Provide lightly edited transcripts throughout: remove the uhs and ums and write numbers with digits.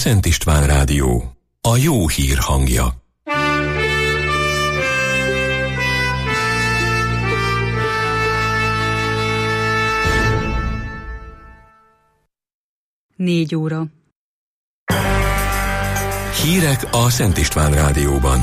Szent István Rádió, a jó hír hangja. Négy óra. Hírek a Szent István Rádióban.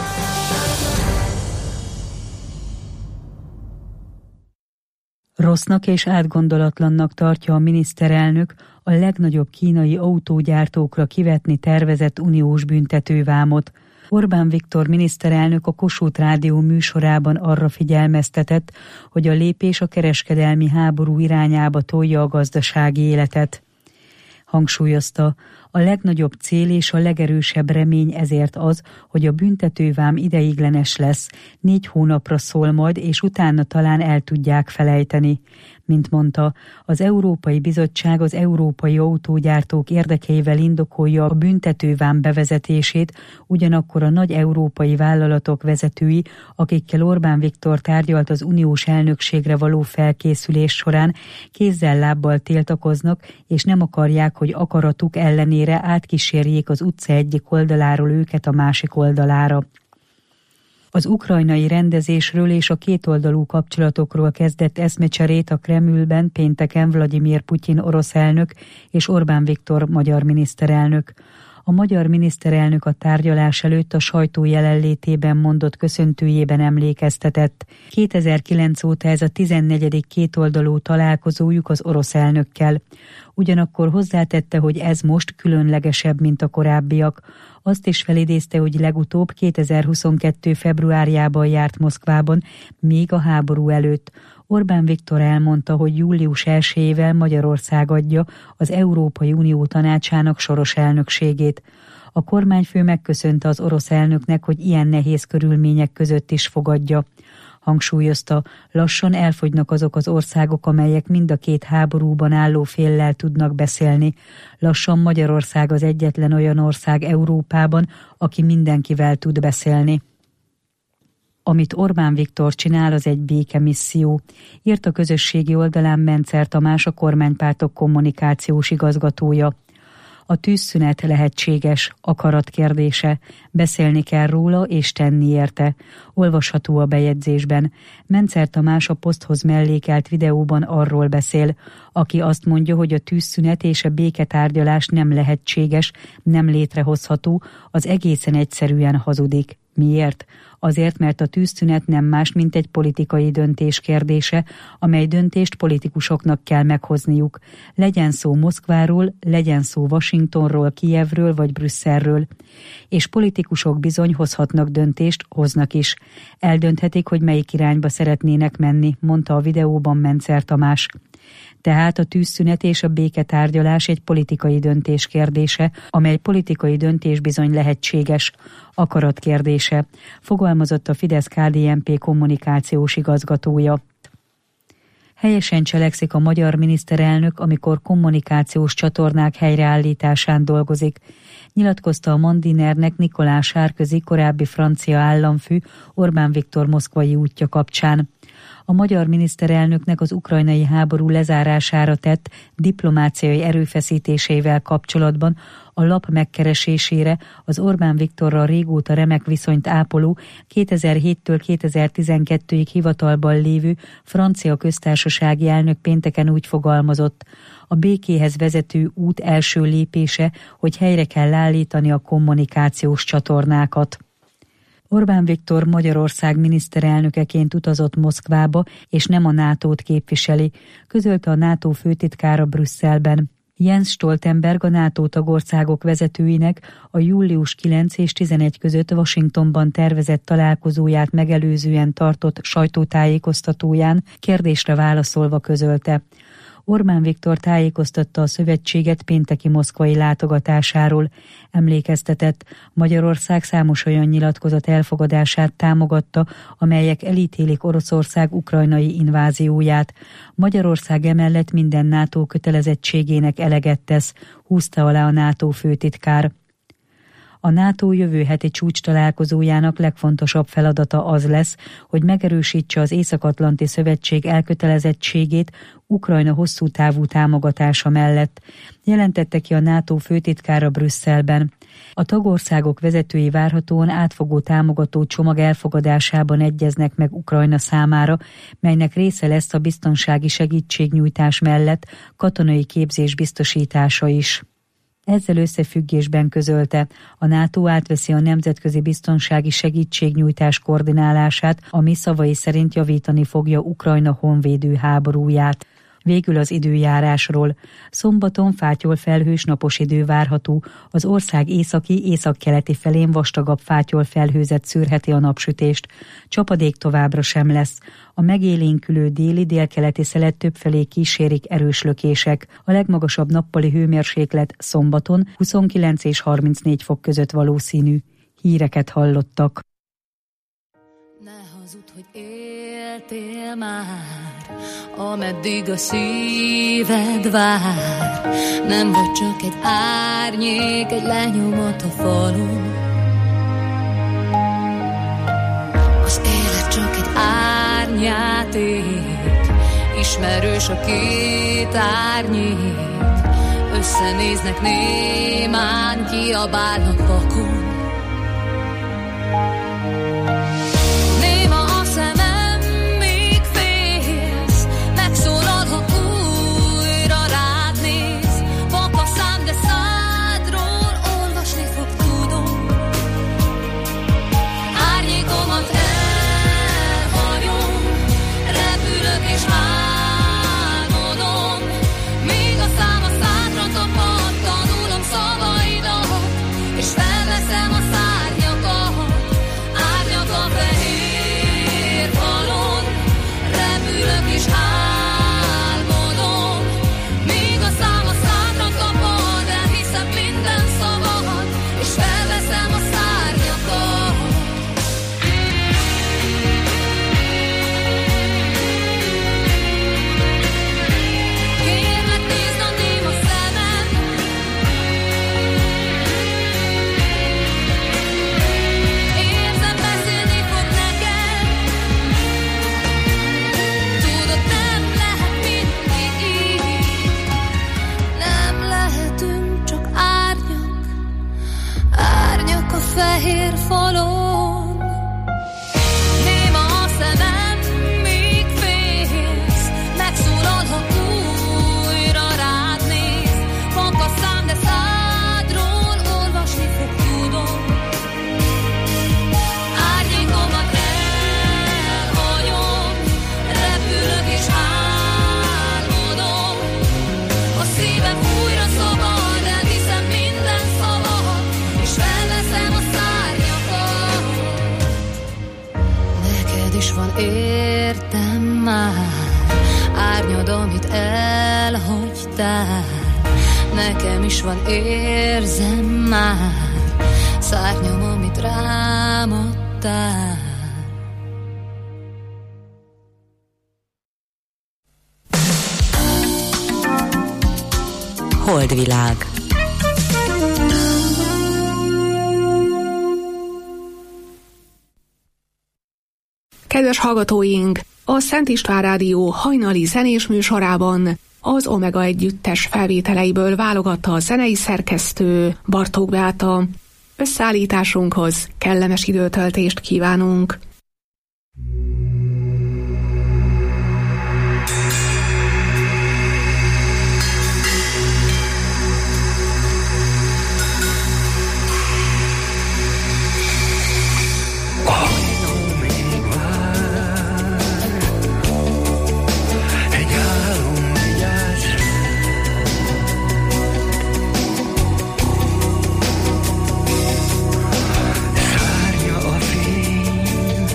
Rossznak és átgondolatlannak tartja a miniszterelnök a legnagyobb kínai autógyártókra kivetni tervezett uniós büntetővámot. Orbán Viktor miniszterelnök a Kossuth Rádió műsorában arra figyelmeztetett, hogy a lépés a kereskedelmi háború irányába tolja a gazdasági életet. Hangsúlyozta, a legnagyobb cél és a legerősebb remény ezért az, hogy a büntetővám ideiglenes lesz, 4 hónapra szól majd, és utána talán el tudják felejteni. Mint mondta, az Európai Bizottság az európai autógyártók érdekeivel indokolja a büntetővám bevezetését, ugyanakkor a nagy európai vállalatok vezetői, akikkel Orbán Viktor tárgyalt az uniós elnökségre való felkészülés során, kézzel-lábbal tiltakoznak, és nem akarják, hogy akaratuk ellenére átkísérjék az utca egyik oldaláról őket a másik oldalára. Az ukrajnai rendezésről és a kétoldalú kapcsolatokról kezdett eszmecserét a Kremlben pénteken Vladimir Putyin orosz elnök és Orbán Viktor magyar miniszterelnök. A magyar miniszterelnök a tárgyalás előtt a sajtó jelenlétében mondott köszöntőjében emlékeztetett. 2009 óta ez a 14. kétoldalú találkozójuk az orosz elnökkel. Ugyanakkor hozzátette, hogy ez most különlegesebb, mint a korábbiak. Azt is felidézte, hogy legutóbb 2022. februárjában járt Moszkvában, még a háború előtt. Orbán Viktor elmondta, hogy július 1-ével Magyarország adja az Európai Unió Tanácsának soros elnökségét. A kormányfő megköszönte az orosz elnöknek, hogy ilyen nehéz körülmények között is fogadja. Hangsúlyozta, lassan elfogynak azok az országok, amelyek mind a két háborúban álló féllel tudnak beszélni. Lassan Magyarország az egyetlen olyan ország Európában, aki mindenkivel tud beszélni. Amit Orbán Viktor csinál, az egy békemisszió, írt a közösségi oldalán Mencer Tamás, a kormánypártok kommunikációs igazgatója. A tűzszünet lehetséges, akarat kérdése, beszélni kell róla és tenni érte. Olvasható a bejegyzésben. Mencer Tamás a poszthoz mellékelt videóban arról beszél, aki azt mondja, hogy a tűzszünet és a béketárgyalás nem lehetséges, nem létrehozható, az egészen egyszerűen hazudik. Miért? Azért, mert a tűzszünet nem más, mint egy politikai döntés kérdése, amely döntést politikusoknak kell meghozniuk. Legyen szó Moszkváról, legyen szó Washingtonról, Kijevről vagy Brüsszelről. És politikusok bizony hozhatnak döntést, hoznak is. Eldönthetik, hogy melyik irányba szeretnének menni, mondta a videóban Mencer Tamás. Tehát a tűzszünet és a béketárgyalás egy politikai döntés kérdése, amely politikai döntés bizony lehetséges, akarat kérdése, fogalmazott a Fidesz-KDNP kommunikációs igazgatója. Helyesen cselekszik a magyar miniszterelnök, amikor kommunikációs csatornák helyreállításán dolgozik, nyilatkozta a Mandinernek Nikolás Sárközi, korábbi francia államfő Orbán Viktor moszkvai útja kapcsán. A magyar miniszterelnöknek az ukrajnai háború lezárására tett diplomáciai erőfeszítéseivel kapcsolatban a lap megkeresésére az Orbán Viktorral régóta remek viszonyt ápoló, 2007-től 2012-ig hivatalban lévő francia köztársasági elnök pénteken úgy fogalmazott: a békéhez vezető út első lépése, hogy helyre kell állítani a kommunikációs csatornákat. Orbán Viktor Magyarország miniszterelnökeként utazott Moszkvába, és nem a NATO-t képviseli, közölte a NATO főtitkára Brüsszelben. Jens Stoltenberg, a NATO tagországok vezetőinek a július 9 és 11 között Washingtonban tervezett találkozóját megelőzően tartott sajtótájékoztatóján kérdésre válaszolva közölte: Orbán Viktor tájékoztatta a szövetséget pénteki moszkvai látogatásáról. Emlékeztetett, Magyarország számos olyan nyilatkozat elfogadását támogatta, amelyek elítélik Oroszország ukrajnai invázióját. Magyarország emellett minden NATO kötelezettségének eleget tesz, húzta alá a NATO főtitkár. A NATO jövő heti csúcstalálkozójának legfontosabb feladata az lesz, hogy megerősítse az Észak-Atlanti Szövetség elkötelezettségét Ukrajna hosszú távú támogatása mellett, jelentette ki a NATO főtitkára Brüsszelben. A tagországok vezetői várhatóan átfogó támogató csomag elfogadásában egyeznek meg Ukrajna számára, melynek része lesz a biztonsági segítségnyújtás mellett katonai képzés biztosítása is. Ezzel összefüggésben közölte, a NATO átveszi a nemzetközi biztonsági segítségnyújtás koordinálását, ami szavai szerint javítani fogja Ukrajna honvédő háborúját. Végül az időjárásról. Szombaton fátyolfelhős napos idő várható, az ország északi-északkeleti felén vastagabb fátyolfelhőzet szűrheti a napsütést. Csapadék továbbra sem lesz. A megélénkülő déli-délkeleti szelet többfelé kísérik erős lökések. A legmagasabb nappali hőmérséklet szombaton 29 és 34 fok között valószínű. Híreket hallottak. Ne hazud, hogy éltél már, ameddig a szíved vár. Nem vagy csak egy árnyék, egy lenyomat a falon. Az élet csak egy árnyjáték, ismerős a két árnyék. Összenéznek némán, kiabálnak vakon. Értem már, árnyad, amit elhagytál. Nekem is van, érzem már, szárnyam, amit rám adtál. Holdvilág. Kedves hallgatóink! A Szent István Rádió hajnali zenés műsorában az Omega együttes felvételeiből válogatta a zenei szerkesztő Bartók Beáta. Összeállításunkhoz kellemes időtöltést kívánunk! Szárnya a fény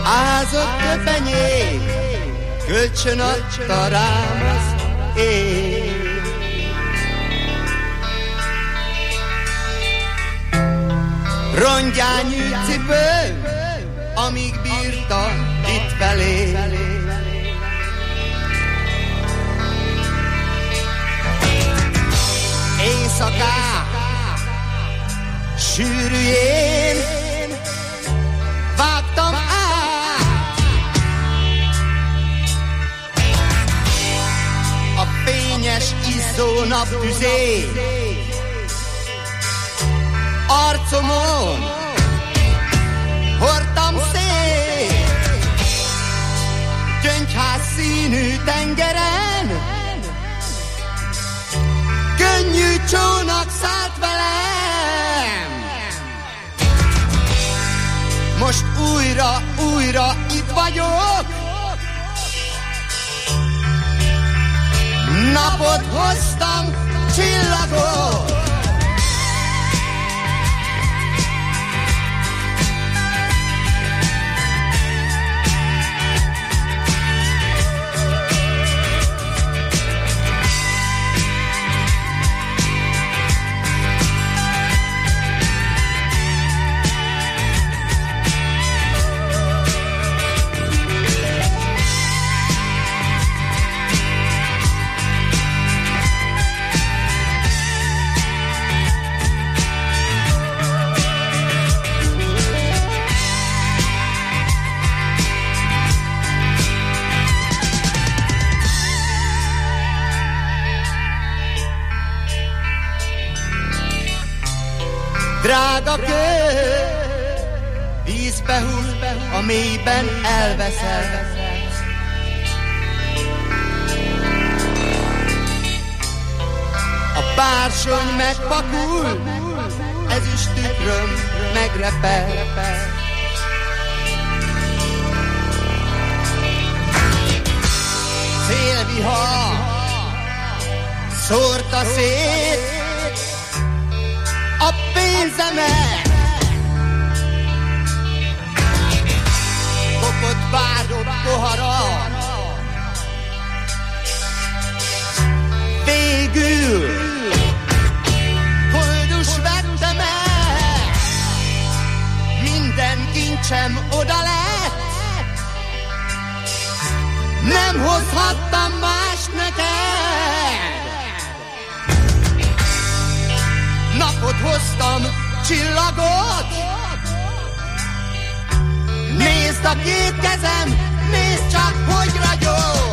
ázott köpenyét, kölcsön adta rám az ég. Rongyányű cipő, amíg bírta itt felé. Éjszakák sűrűjén vágtam át a fényes izzó naptüzé. Arcomon hordtam szét, gyöngyház színű tengeren, könnyű csónak szállt velem. Most újra itt vagyok, napot hoztam, csillagot. Drága kő, vízbe hull, a mélyben elveszel. A bársony megpakul, ezüst tükröm megrepel. Szélvihar szórta szét a pénzemet, kopott vádott poharat, végül koldus vettem el, minden kincsem oda lett, nem hozhattam más neked. Napot hoztam, csillagot, nézd a két kezem, nézd csak, hogy ragyog.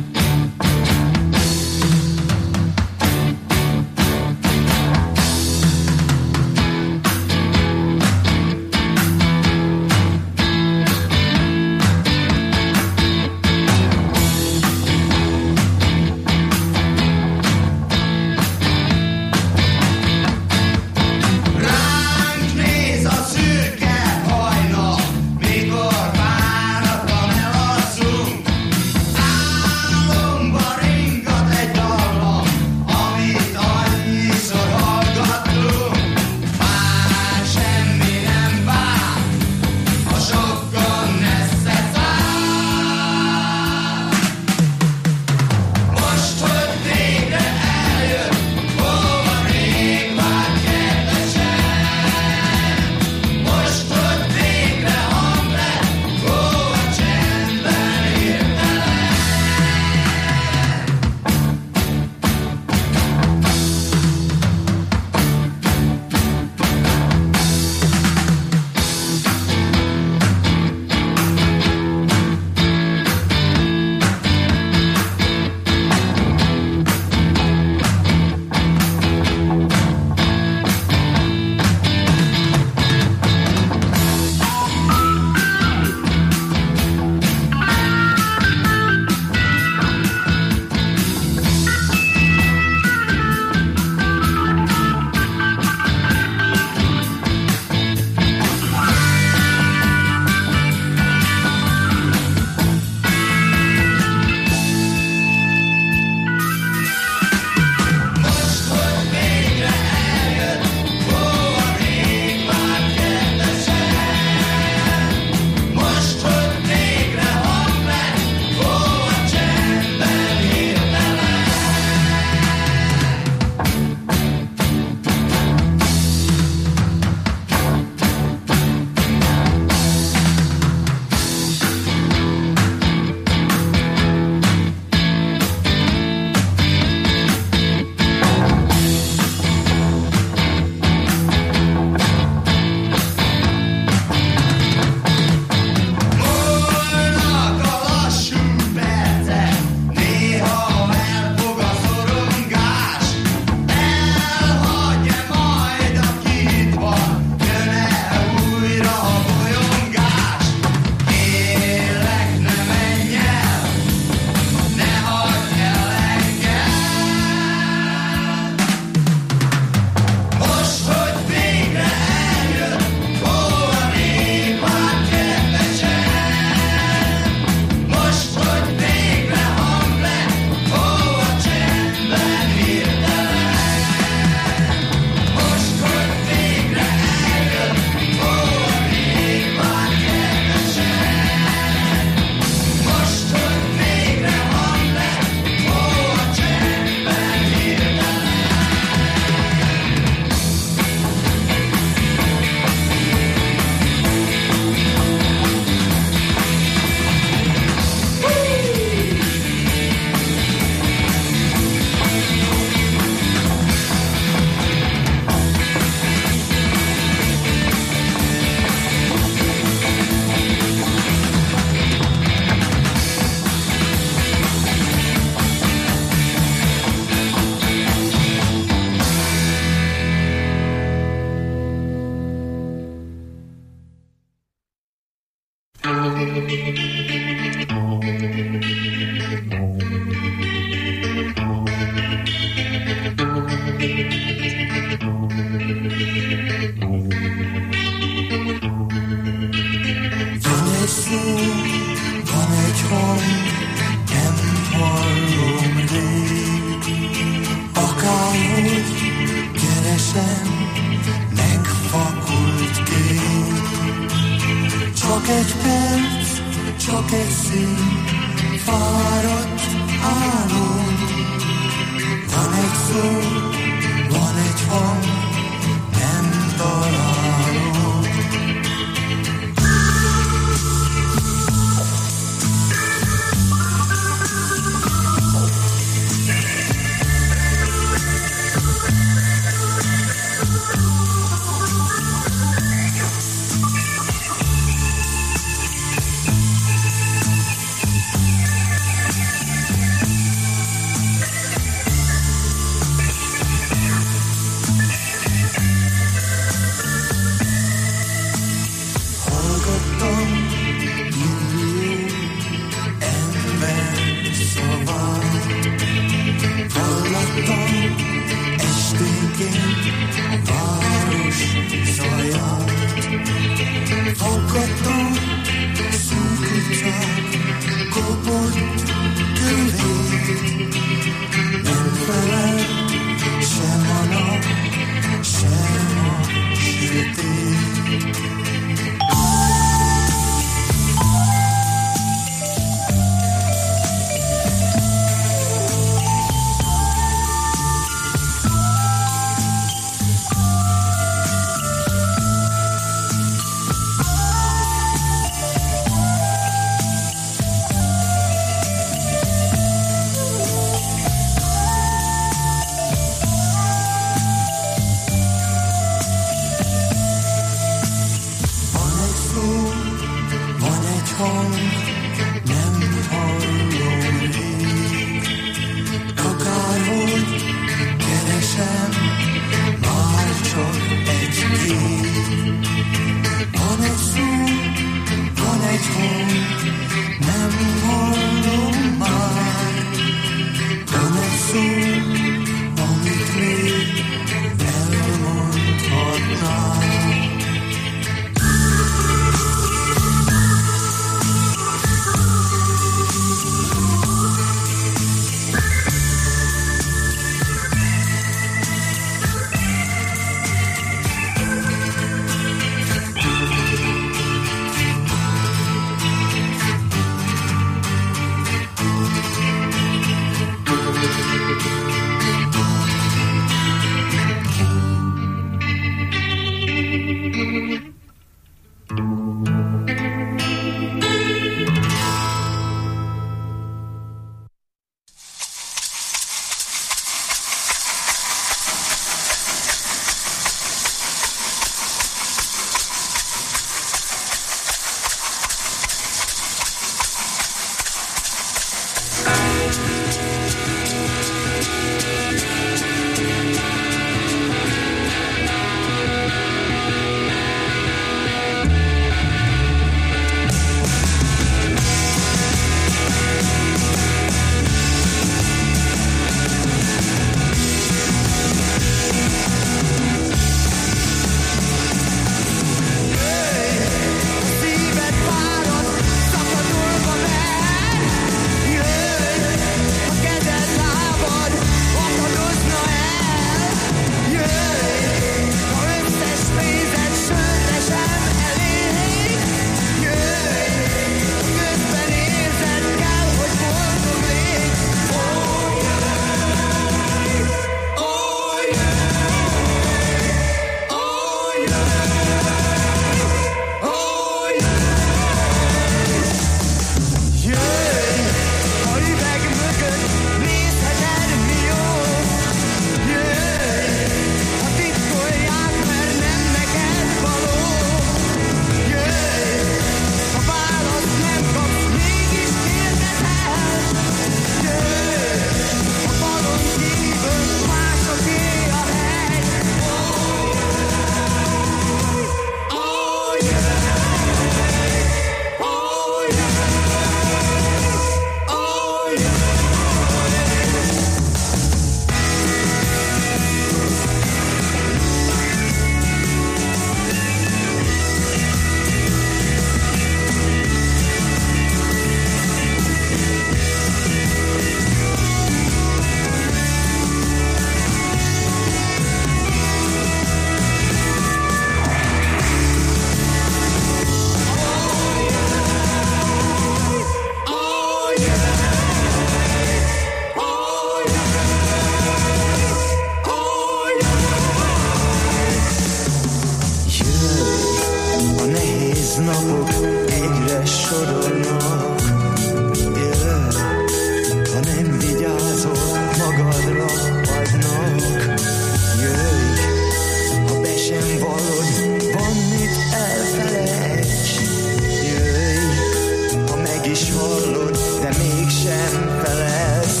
napok egyre sorolnak. Jöjj, ha nem vigyázol, magadra adnak. Jöjj, ha be sem vallod, van mit elfelejts. Jöjj, ha meg is hallod, de mégsem felejts.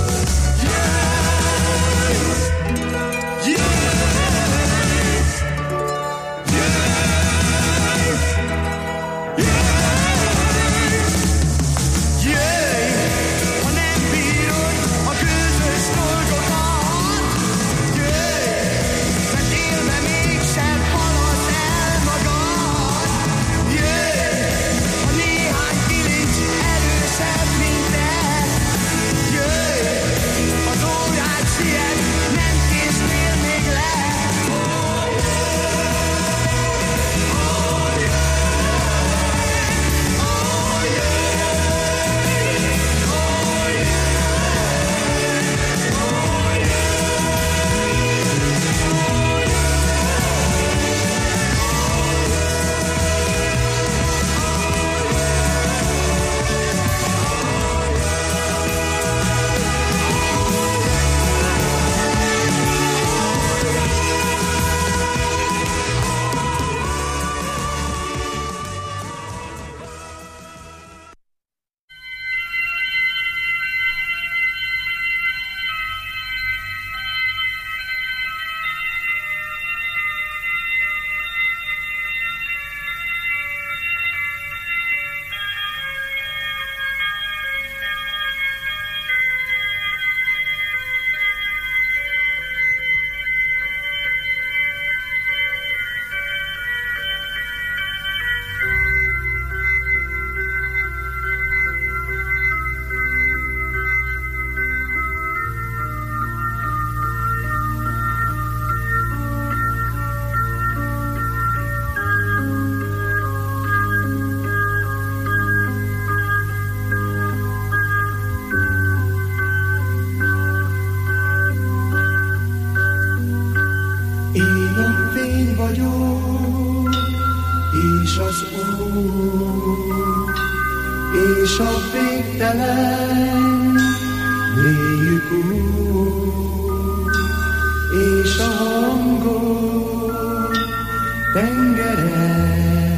És a végtelen mélyük út, és a hangok tengere,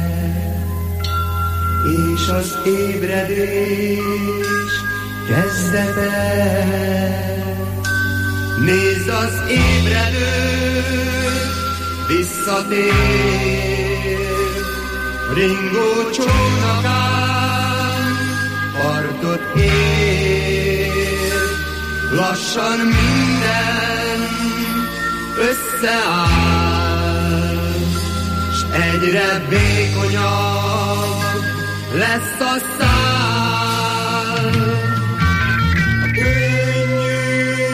és az ébredés kezdete. Nézd, az ébredő visszatér, ringó csónakán partot ér. Lassan minden összeáll, s egyre vékonyabb lesz a szál. A könnyű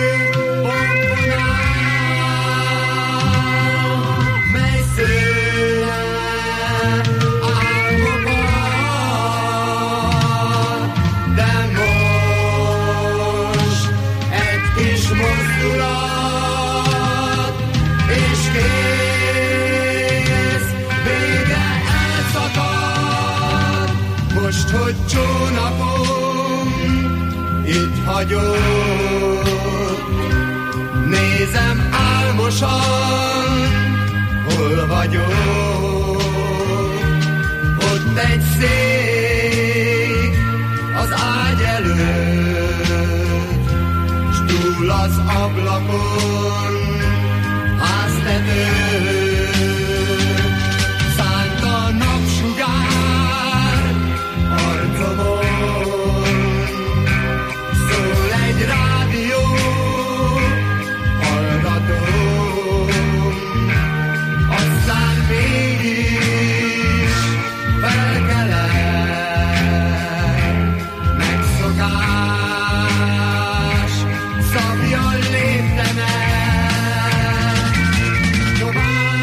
pomponál, mely szőle álmokat, de most egy kis mozdulat, és kész, vége elszakad. Most, hogy csónakom itt hagyott, nézem álmosan, hol vagyok. Ott egy szék az ágy előtt, s túl az ablakon háztető. Szánt a napsugár arcomon, szól egy rádió, hallgatom. Aztán mégis felkelek, megszokás szabja léptenek. Tovább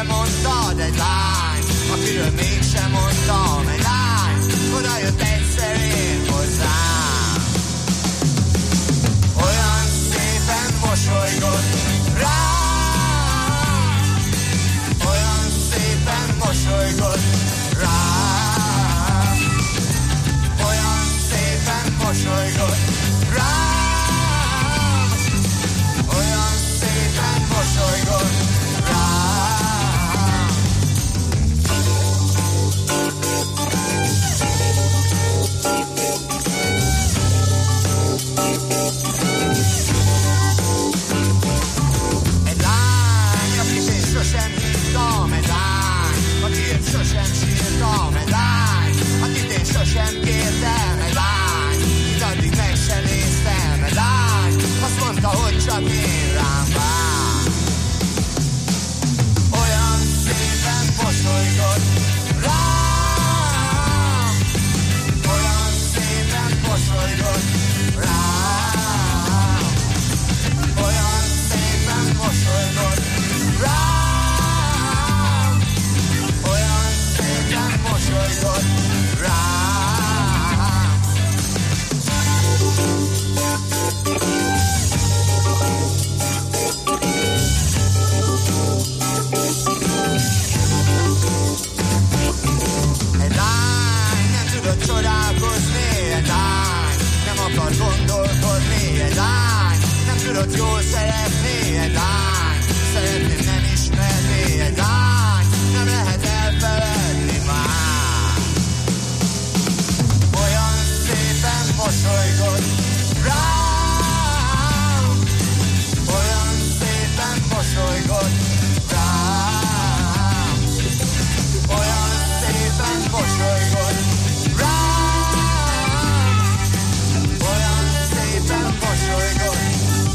te mondtad, egy lány, akiről mégsem mondtam, egy lány, oda jött egyszer én hozzám. Olyan szépen mosolygott rám, olyan szépen mosolygott rám, olyan szépen mosolygott rám, olyan szépen mosolygott rám. Egy lány, akit én sosem hívtam, egy lány, akiért sosem sírtam, egy lány, akit én sosem kértem, egy lány, itt addig meg sem néztem, egy lány, azt mondta, hogy csak én rám vár. Olyan szépen mosolygott rám, olyan szépen mosolygott rám, olyan szépen mosolygott rám, olyan szépen mosolygott rám. Egy lány nem tudott csodálkozni, egy lány nem akar gondolkodni, egy lány nem tudott jól szeretni, egy lány szeretni nem ismerni, egy lány nem lehet elfeledni már. Olyan szépen mosolygott rám, olyan szépen mosolygott rám, olyan szépen mosolygott rám, olyan szépen mosolygott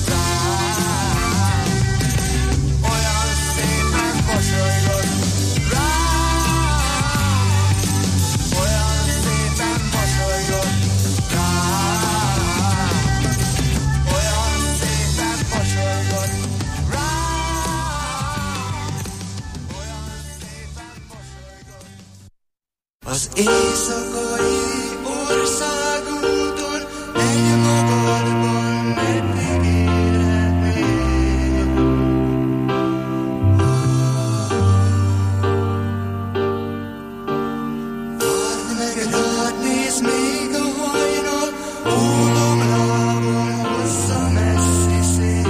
rám, olyan szépen mosolygott rám, olyan szépen mosolygott rám, olyan szépen mosolygott rám, olyan szépen mosolygott. Az éjszakai országúton egy magadban meddig élhetnél. Várd meg, rád néz még a hajnal, hódomlában hozza messzi szél.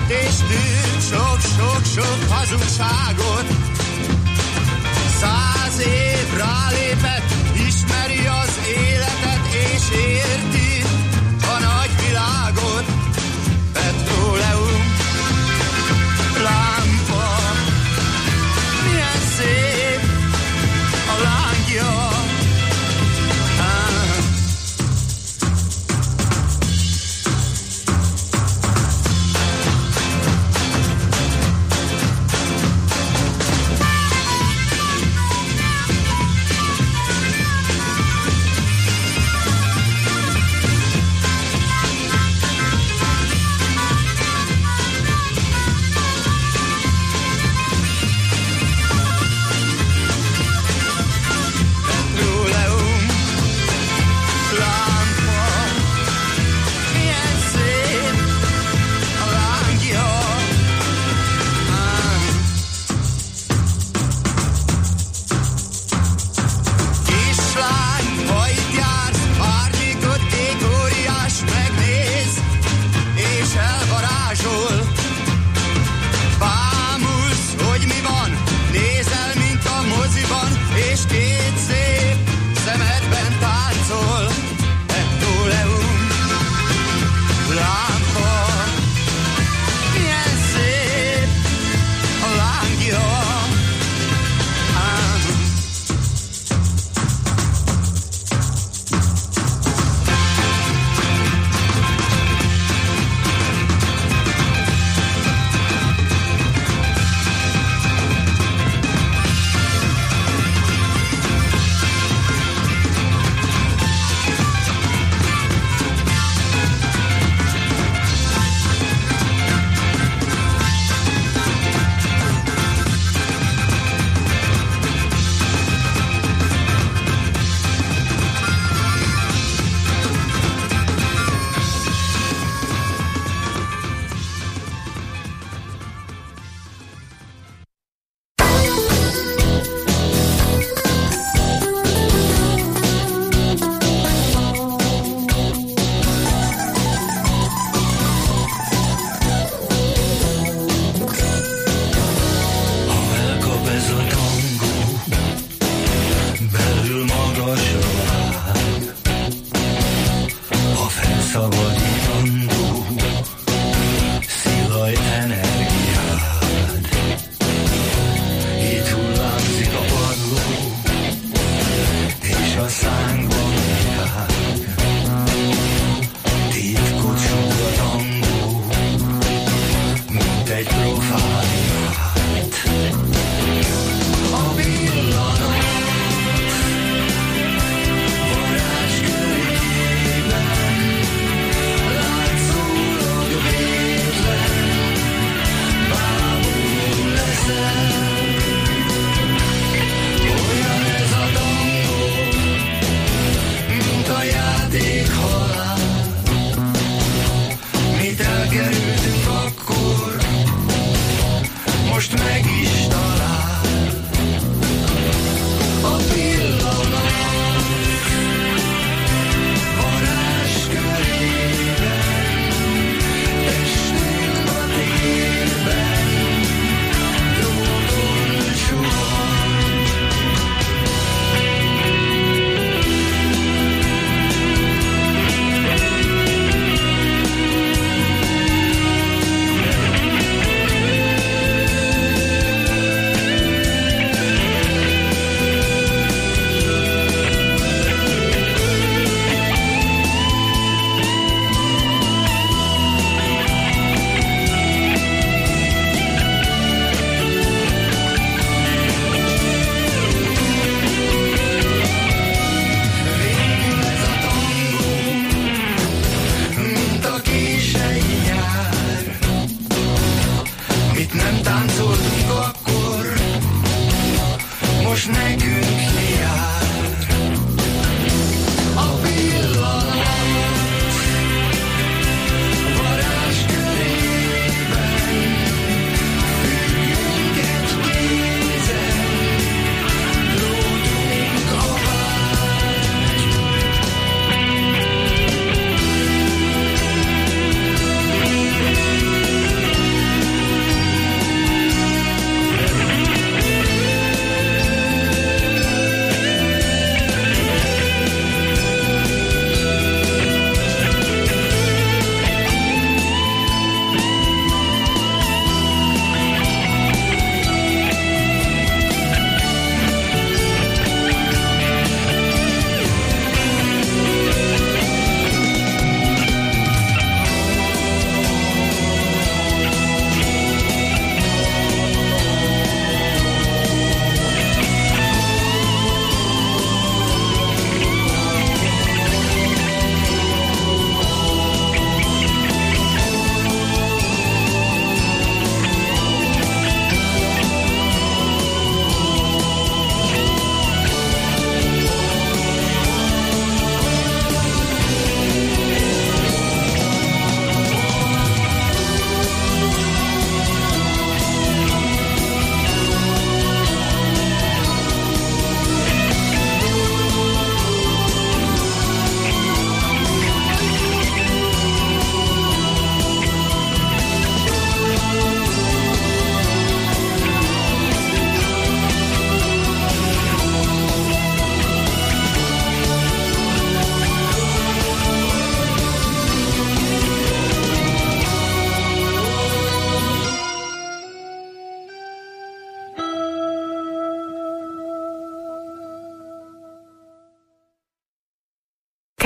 és tűrt sok-sok-sok hazugságot. 100 év rálépett, ismeri az életet, és érti a nagyvilágot. Petróleum lámpa, milyen szép a lángja.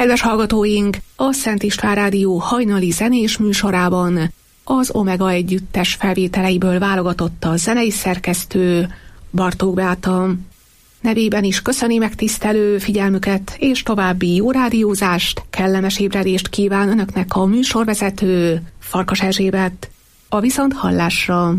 Kedves hallgatóink, a Szent István Rádió hajnali zenés műsorában az Omega együttes felvételeiből válogatott a zenei szerkesztő Bartók Beáta. Nevében is köszöni megtisztelő figyelmüket, és további jó rádiózást, kellemes ébredést kíván önöknek a műsorvezető Farkas Erzsébet. A viszonthallásra!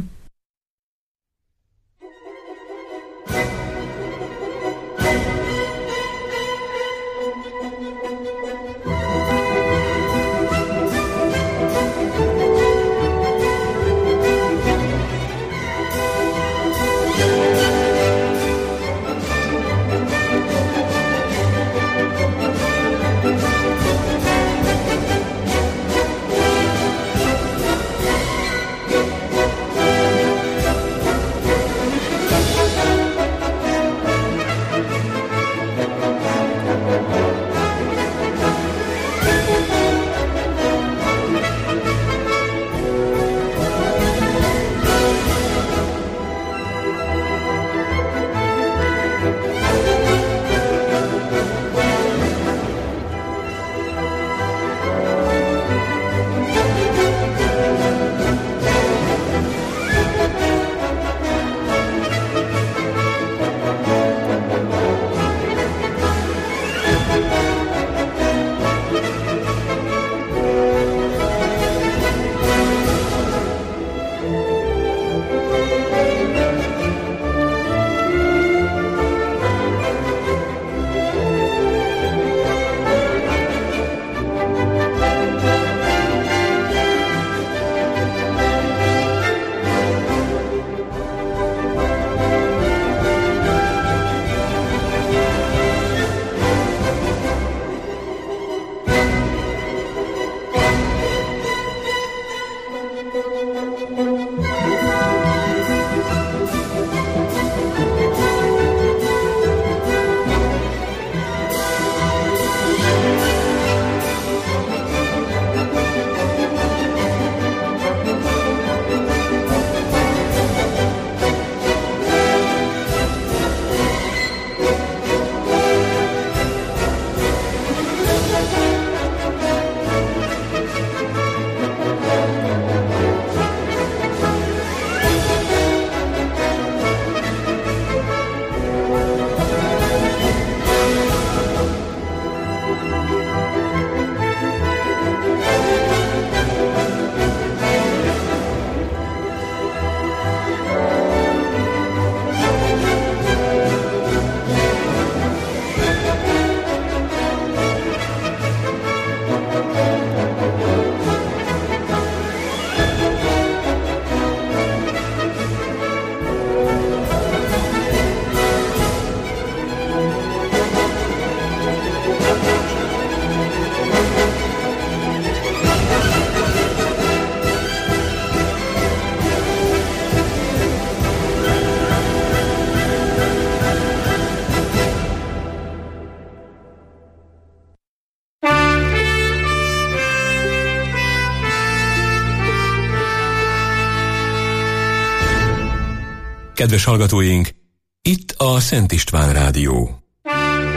Kedves hallgatóink, itt a Szent István Rádió.